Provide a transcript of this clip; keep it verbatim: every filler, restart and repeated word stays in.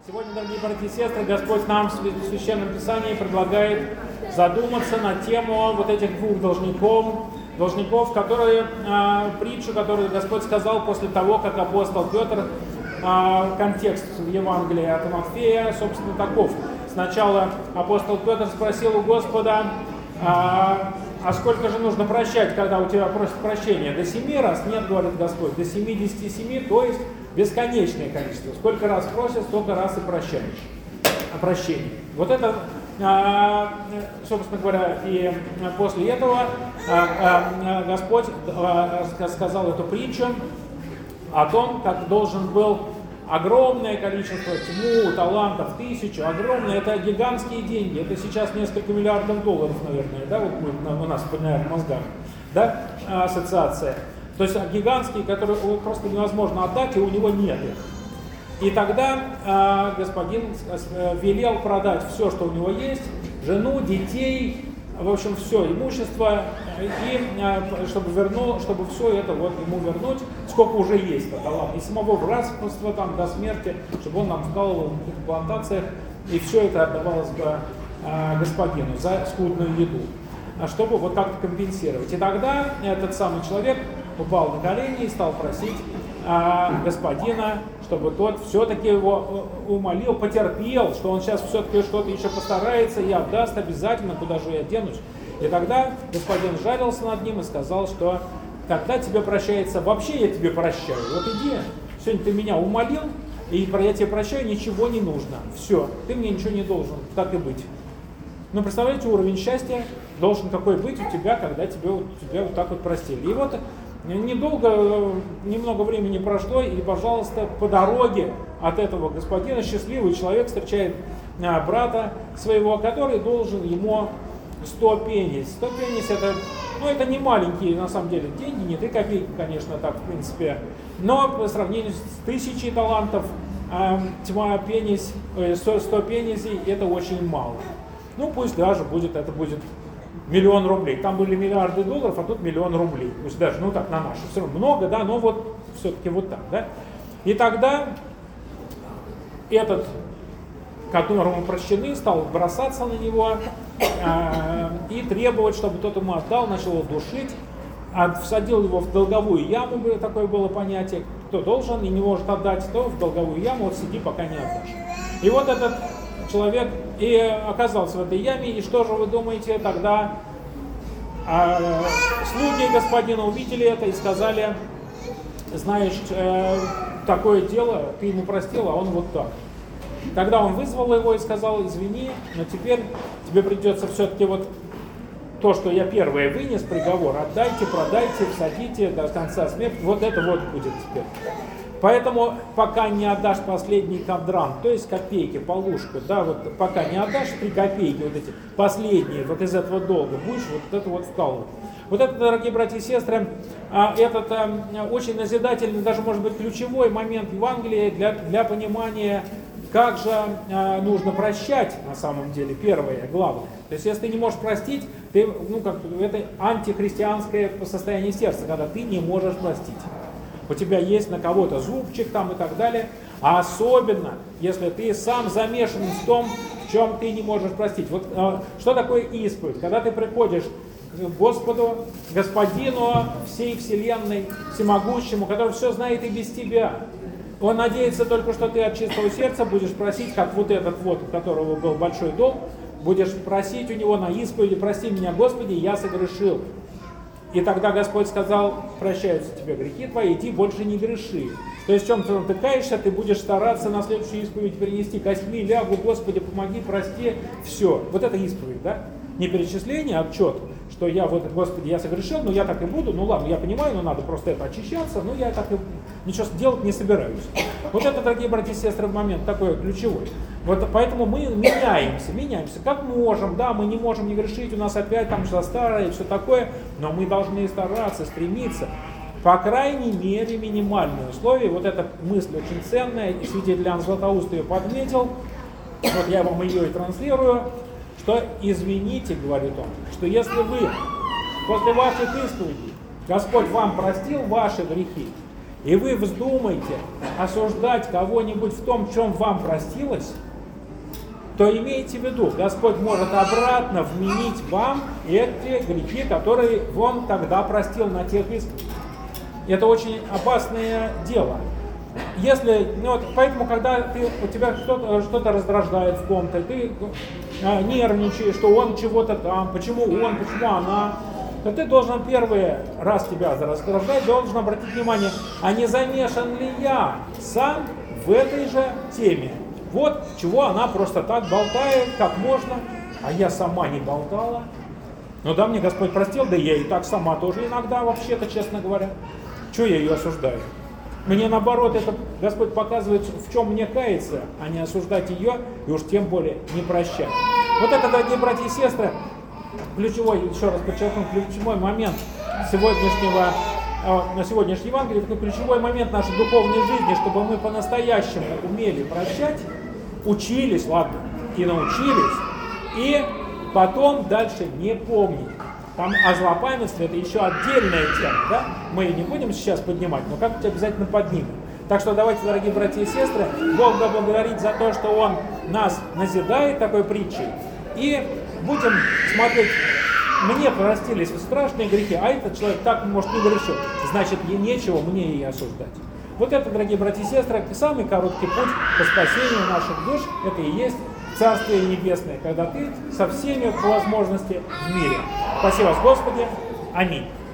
Сегодня, дорогие братья и сестры, Господь нам в Священном Писании предлагает задуматься на тему вот этих двух должников, должников, которые, э, притчу, которую Господь сказал после того, как апостол Петр, э, контекст в Евангелии от Матфея, собственно, таков. Сначала апостол Петр спросил у Господа, э, а сколько же нужно прощать, когда у тебя просят прощения? До семи раз? Нет, говорит Господь, до семидесяти семи, то есть бесконечное количество. Сколько раз просят, столько раз и прощаешь. О прощении. Вот это, собственно говоря, и после этого Господь сказал эту притчу о том, как должен был огромное количество, тьму, талантов, тысячу, огромное, это гигантские деньги, это сейчас несколько миллиардов долларов, наверное, да, вот у нас, наверное, в мозгах, да, ассоциация. То есть гигантские, которые просто невозможно отдать, и у него нет их. И тогда э, господин велел продать все, что у него есть, жену, детей, в общем, все имущество, и э, чтобы, вернул, чтобы все это вот ему вернуть, сколько уже есть, и самого братства там до смерти, чтобы он нам вкалывал в каких-то плантациях, и все это отдавалось бы э, господину за скудную еду, чтобы вот как-то компенсировать. И тогда этот самый человек упал на колени и стал просить а, господина, чтобы тот все-таки его умолил, потерпел, что он сейчас все-таки что-то еще постарается и отдаст обязательно, куда же я денусь. И тогда господин жалился над ним и сказал, что когда тебе прощается, вообще я тебе прощаю. Вот иди, сегодня ты меня умолил, и я тебе прощаю, ничего не нужно. Все, ты мне ничего не должен, так и быть. Ну, представляете, уровень счастья должен какой быть у тебя, когда тебе, тебя вот так вот простили. И вот недолго, немного времени прошло, и, пожалуйста, по дороге от этого господина счастливый человек встречает а, брата своего, который должен ему сто пенис. сто пенис это, ну, это не маленькие, на самом деле, деньги, не три копейки, конечно, так, в принципе, но по сравнению с тысячей талантов, а, тьма пенис, сто, сто пенисей, это очень мало. Ну, пусть даже будет, это будет миллион рублей. Там были миллиарды долларов, а тут миллион рублей. Пусть даже, ну так, на наши. Все равно много, да, но вот все-таки вот так, да. И тогда этот, которому прощены, стал бросаться на него э, и требовать, чтобы тот ему отдал, начал его душить, всадил его в долговую яму, такое было понятие, кто должен и не может отдать, то в долговую яму, вот сиди, пока не отдашь. И вот этот человек и оказался в этой яме, и что же вы думаете, тогда э, слуги господина увидели это и сказали, знаешь, э, такое дело, ты ему простил, а он вот так. Тогда он вызвал его и сказал, извини, но теперь тебе придется все-таки вот то, что я первое вынес, приговор, отдайте, продайте, всадите до конца смерти, вот это вот будет теперь. Поэтому пока не отдашь последний кадран, то есть копейки, полушку, да, вот пока не отдашь три копейки, вот эти последние, вот из этого долга, будешь вот это вот вкалывать. Вот это, дорогие братья и сестры, этот очень назидательный, даже может быть ключевой момент Евангелия для, для понимания, как же нужно прощать на самом деле, первое, главное. То есть если ты не можешь простить, ты, ну, как, это антихристианское состояние сердца, когда ты не можешь простить. У тебя есть на кого-то зубчик там и так далее, а особенно, если ты сам замешан в том, в чем ты не можешь простить. Вот э, что такое исповедь? Когда ты приходишь к Господу, Господину всей вселенной, всемогущему, который все знает и без тебя. Он надеется только, что ты от чистого сердца будешь просить, как вот этот вот, у которого был большой долг, будешь просить у него на исповеди, прости меня, Господи, я согрешил. И тогда Господь сказал, прощаются тебе грехи твои, иди больше не греши. То есть в чем ты натыкаешься, ты будешь стараться на следующую исповедь перенести костьми, лягу, Господи, помоги, прости, все. Вот это исповедь, да? Не перечисление, а отчет, что я вот, Господи, я согрешил, но я так и буду, ну ладно, я понимаю, но надо просто это очищаться, но я так и ничего делать не собираюсь. Вот это, дорогие братья и сестры, момент такой ключевой. Вот поэтому мы меняемся, меняемся, как можем, да, мы не можем не грешить, у нас опять там что-то старое и все такое, но мы должны стараться, стремиться, по крайней мере, минимальные условия. Вот эта мысль очень ценная, и святитель Иоанн Златоуст ее подметил, вот я вам ее и транслирую, что извините, говорит он, что если вы после ваших исповедей, Господь вам простил ваши грехи, и вы вздумаете осуждать кого-нибудь в том, в чем вам простилось, то имейте в виду, Господь может обратно вменить вам эти грехи, которые Он тогда простил на тех исках. Это очень опасное дело. Если, ну вот, поэтому, когда ты, у тебя что-то, что-то раздражает в ком-то, ты а, нервничаешь, что он чего-то там, почему он, почему она, то ты должен первый раз тебя раздражать, должен обратить внимание, а не замешан ли я сам в этой же теме. Вот чего она просто так болтает, как можно, а я сама не болтала. Ну да, мне Господь простил, да я и так сама тоже иногда, вообще-то, честно говоря. Чего я ее осуждаю? Мне наоборот, это Господь показывает, в чем мне каяться, а не осуждать ее, и уж тем более не прощать. Вот это, дорогие братья и сестры, ключевой, еще раз подчеркну, ключевой момент сегодняшнего, на сегодняшний Евангелие, это ключевой момент нашей духовной жизни, чтобы мы по-настоящему умели прощать, учились, ладно, и научились, и потом дальше не помнить. Там о злопамятстве это еще отдельная тема, да? Мы ее не будем сейчас поднимать, но как-нибудь обязательно поднимем. Так что давайте, дорогие братья и сестры, Бога благодарить за то, что Он нас назидает такой притчей, и будем смотреть, мне простились страшные грехи, а этот человек так, может, не грешил, значит, нечего мне и осуждать. Вот это, дорогие братья и сестры, самый короткий путь к спасению наших душ, это и есть Царствие Небесное, когда ты со всеми по возможности в мире. Спасибо вас, Господи. Аминь.